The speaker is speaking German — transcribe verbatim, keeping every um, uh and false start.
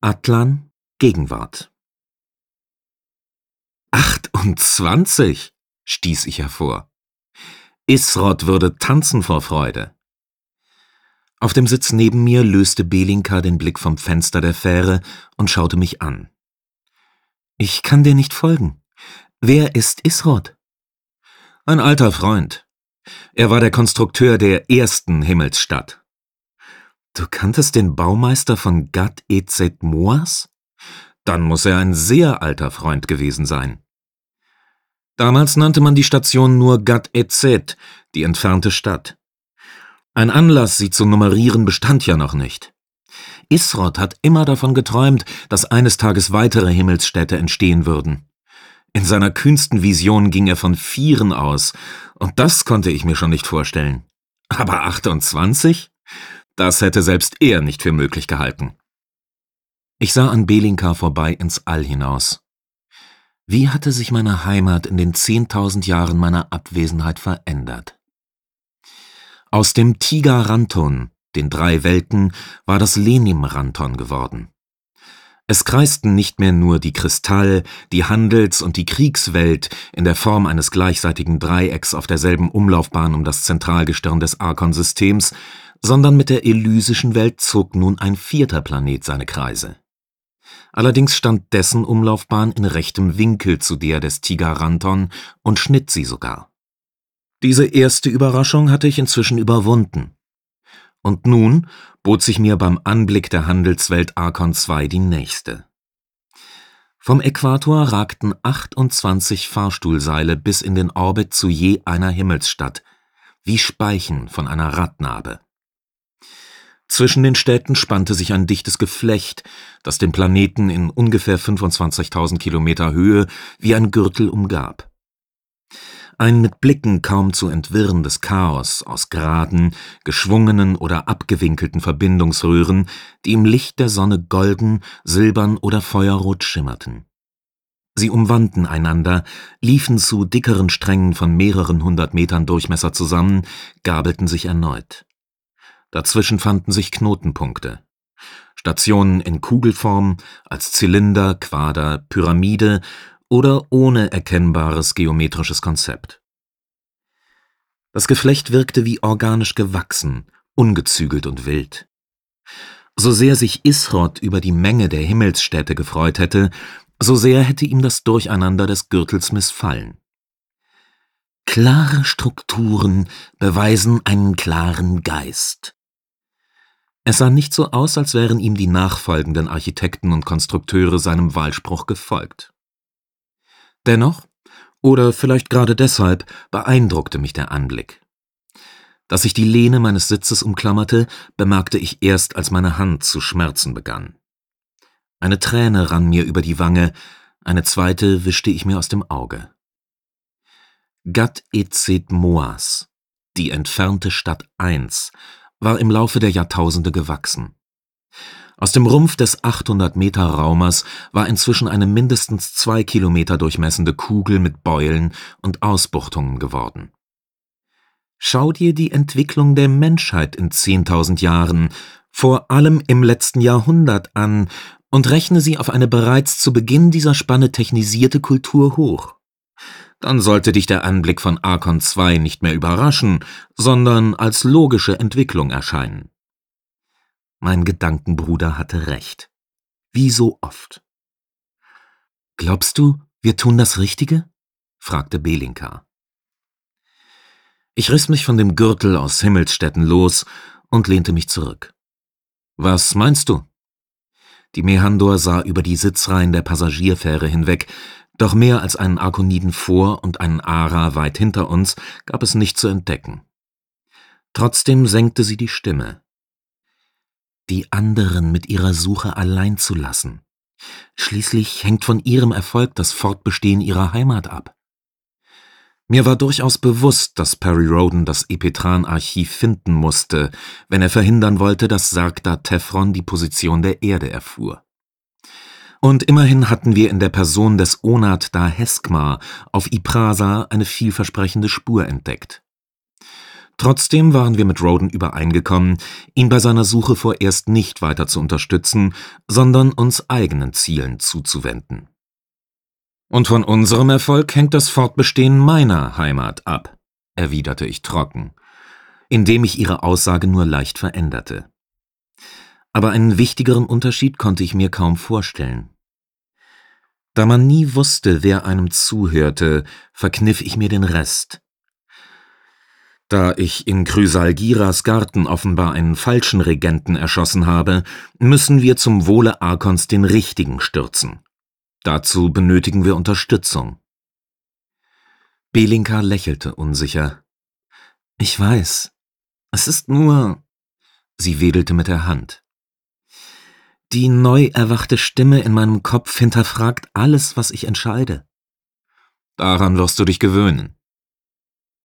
Atlan, Gegenwart. »achtundzwanzig«, stieß ich hervor. »Isrod würde tanzen vor Freude.« Auf dem Sitz neben mir löste Belinka den Blick vom Fenster der Fähre und schaute mich an. »Ich kann dir nicht folgen. Wer ist Isrod?« »Ein alter Freund. Er war der Konstrukteur der ersten Himmelsstadt.« »Du kanntest den Baumeister von Gad Ezet Moas? Dann muss er ein sehr alter Freund gewesen sein.« Damals nannte man die Station nur Gad Ezet, die entfernte Stadt. Ein Anlass, sie zu nummerieren, bestand ja noch nicht. Isrod hat immer davon geträumt, dass eines Tages weitere Himmelsstädte entstehen würden. In seiner kühnsten Vision ging er von Vieren aus, und das konnte ich mir schon nicht vorstellen. Aber achtundzwanzig? Das hätte selbst er nicht für möglich gehalten. Ich sah an Belinka vorbei ins All hinaus. Wie hatte sich meine Heimat in den zehntausend Jahren meiner Abwesenheit verändert? Aus dem Tigaranton, den drei Welten, war das Lenimranton geworden. Es kreisten nicht mehr nur die Kristall-, die Handels- und die Kriegswelt in der Form eines gleichseitigen Dreiecks auf derselben Umlaufbahn um das Zentralgestirn des Arkon-Systems, sondern mit der elysischen Welt zog nun ein vierter Planet seine Kreise. Allerdings stand dessen Umlaufbahn in rechtem Winkel zu der des Tigaranton und schnitt sie sogar. Diese erste Überraschung hatte ich inzwischen überwunden. Und nun bot sich mir beim Anblick der Handelswelt Arkon zwei die nächste. Vom Äquator ragten achtundzwanzig Fahrstuhlseile bis in den Orbit zu je einer Himmelsstadt, wie Speichen von einer Radnabe. Zwischen den Städten spannte sich ein dichtes Geflecht, das den Planeten in ungefähr fünfundzwanzigtausend Kilometer Höhe wie ein Gürtel umgab. Ein mit Blicken kaum zu entwirrendes Chaos aus geraden, geschwungenen oder abgewinkelten Verbindungsröhren, die im Licht der Sonne golden, silbern oder feuerrot schimmerten. Sie umwanden einander, liefen zu dickeren Strängen von mehreren hundert Metern Durchmesser zusammen, gabelten sich erneut. Dazwischen fanden sich Knotenpunkte. Stationen in Kugelform, als Zylinder, Quader, Pyramide oder ohne erkennbares geometrisches Konzept. Das Geflecht wirkte wie organisch gewachsen, ungezügelt und wild. So sehr sich Isrod über die Menge der Himmelsstädte gefreut hätte, so sehr hätte ihm das Durcheinander des Gürtels missfallen. Klare Strukturen beweisen einen klaren Geist. Es sah nicht so aus, als wären ihm die nachfolgenden Architekten und Konstrukteure seinem Wahlspruch gefolgt. Dennoch, oder vielleicht gerade deshalb, beeindruckte mich der Anblick. Dass sich die Lehne meines Sitzes umklammerte, bemerkte ich erst, als meine Hand zu schmerzen begann. Eine Träne rann mir über die Wange, eine zweite wischte ich mir aus dem Auge. Gad Ezet Moas, die entfernte Stadt eins, war im Laufe der Jahrtausende gewachsen. Aus dem Rumpf des achthundert Meter Raumers war inzwischen eine mindestens zwei Kilometer durchmessende Kugel mit Beulen und Ausbuchtungen geworden. Schau dir die Entwicklung der Menschheit in zehntausend Jahren, vor allem im letzten Jahrhundert, an und rechne sie auf eine bereits zu Beginn dieser Spanne technisierte Kultur hoch. Dann sollte dich der Anblick von Arkon zwei nicht mehr überraschen, sondern als logische Entwicklung erscheinen. Mein Gedankenbruder hatte recht. Wie so oft. »Glaubst du, wir tun das Richtige?« fragte Belinka. Ich riss mich von dem Gürtel aus Himmelsstädten los und lehnte mich zurück. »Was meinst du?« Die Mehandor sah über die Sitzreihen der Passagierfähre hinweg, doch mehr als einen Arkoniden vor und einen Ara weit hinter uns gab es nicht zu entdecken. Trotzdem senkte sie die Stimme. Die anderen mit ihrer Suche allein zu lassen. Schließlich hängt von ihrem Erfolg das Fortbestehen ihrer Heimat ab. Mir war durchaus bewusst, dass Perry Rhodan das Epetran-Archiv finden musste, wenn er verhindern wollte, dass Sarkda Tefron die Position der Erde erfuhr. Und immerhin hatten wir in der Person des Onat Da Heskmar auf Iprasa eine vielversprechende Spur entdeckt. Trotzdem waren wir mit Roden übereingekommen, ihn bei seiner Suche vorerst nicht weiter zu unterstützen, sondern uns eigenen Zielen zuzuwenden. »Und von unserem Erfolg hängt das Fortbestehen meiner Heimat ab«, erwiderte ich trocken, indem ich ihre Aussage nur leicht veränderte. Aber einen wichtigeren Unterschied konnte ich mir kaum vorstellen. Da man nie wusste, wer einem zuhörte, verkniff ich mir den Rest. Da ich in Chrysalgiras Garten offenbar einen falschen Regenten erschossen habe, müssen wir zum Wohle Arkons den richtigen stürzen. Dazu benötigen wir Unterstützung. Belinka lächelte unsicher. »Ich weiß. Es ist nur...« Sie wedelte mit der Hand. »Die neu erwachte Stimme in meinem Kopf hinterfragt alles, was ich entscheide.« »Daran wirst du dich gewöhnen.«